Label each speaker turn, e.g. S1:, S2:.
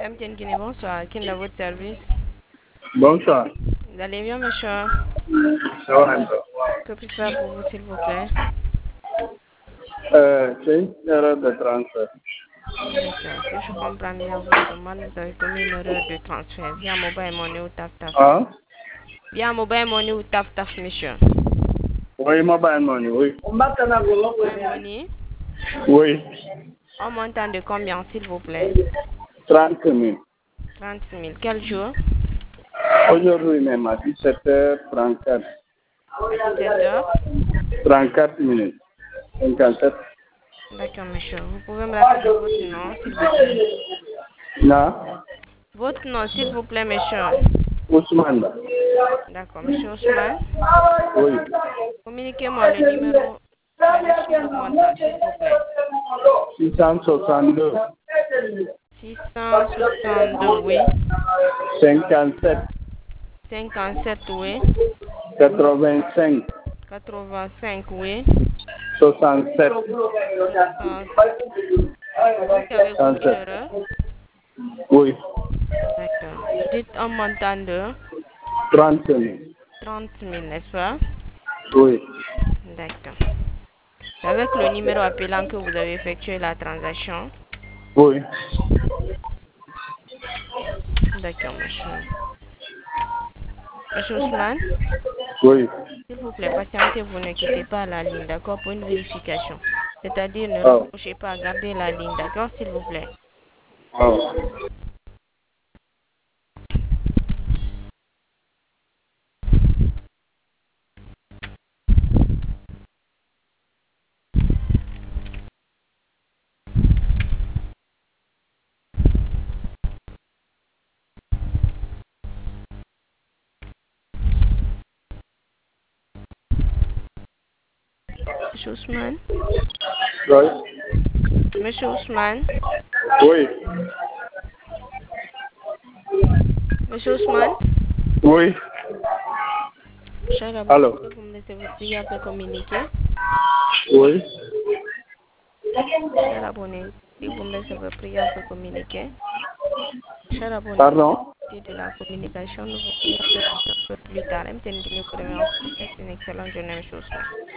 S1: MTN Guinée, bonsoir. Qui est à votre service?
S2: Bonsoir.
S1: Vous allez bien, monsieur?
S2: Ça va un peu.
S1: Que puis-je faire pour vous, s'il vous plaît?
S2: C'est une erreur de transfert.
S1: D'accord. Si je comprends bien votre demande, vous avez commis une erreur de transfert via Mobile Money ou Taf Taf.
S2: Hein?
S1: Via Mobile Money ou Taf Taf, monsieur.
S2: Oui, mobile money, oui.
S1: Mobile Money,
S2: Oui.
S1: en montant de combien, s'il vous plaît?
S2: 30 000.
S1: 30 000. Quel jour?
S2: Aujourd'hui même à 17h34.
S1: À 17 heures.
S2: 34 minutes. 57.
S1: D'accord, monsieur. Vous pouvez me rappeler votre nom, s'il vous plaît?
S2: Non?
S1: Votre nom, s'il vous plaît, monsieur.
S2: Ousmane.
S1: D'accord, monsieur Ousmane.
S2: Oui.
S1: Communiquez-moi le numéro sur le montant, s'il vous plaît.
S2: 662.
S1: 662, oui.
S2: 57.
S1: 57, oui.
S2: 85.
S1: 85, oui.
S2: 67.
S1: 60. Vous qui avez commis
S2: 67.
S1: l'erreur?
S2: Oui.
S1: D'accord. Vous dites un montant de
S2: 30 000.
S1: 30 000, n'est-ce pas?
S2: Oui.
S1: D'accord. C'est avec le numéro appelant que vous avez effectué la transaction?
S2: Oui.
S1: D'accord, monsieur. Monsieur Ousmane,
S2: Oui.
S1: s'il vous plaît, patientez, vous ne quittez pas la ligne, d'accord, pour une vérification. C'est-à-dire, ne
S2: Oh.
S1: raccrochez pas, gardez la ligne, d'accord, s'il vous plaît.
S2: Oh.
S1: Monsieur Ousmane?
S2: Oui.
S1: Monsieur Ousmane?
S2: Oui.
S1: Monsieur Ousmane?
S2: Oui.
S1: Cher abonné,
S2: Allô?
S1: vous me laissez vous prier après communiquer.
S2: Oui.
S1: Cher abonné, si vous me laissez vous prier après communiquer. Cher abonné,
S2: Pardon?
S1: de la communication, nous vous prions de un peu plus tard. MTN Guinée pour une excellente journée, monsieur Ousmane.